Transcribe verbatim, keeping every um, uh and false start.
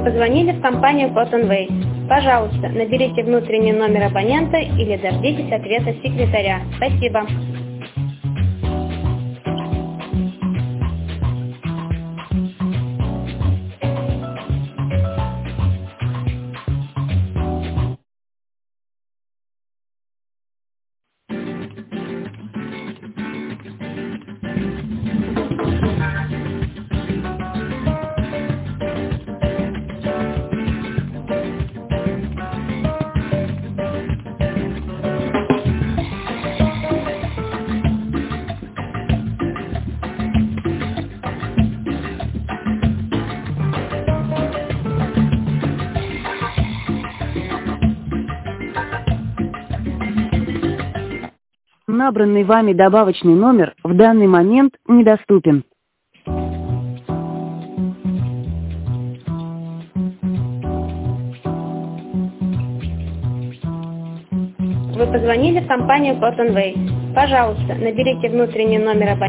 позвонили в компанию Cottonway. Пожалуйста, наберите внутренний номер абонента или дождитесь ответа секретаря. Спасибо. Набранный вами добавочный номер в данный момент недоступен. Вы позвонили в компанию Cottonway. Пожалуйста, наберите внутренний номер абонента.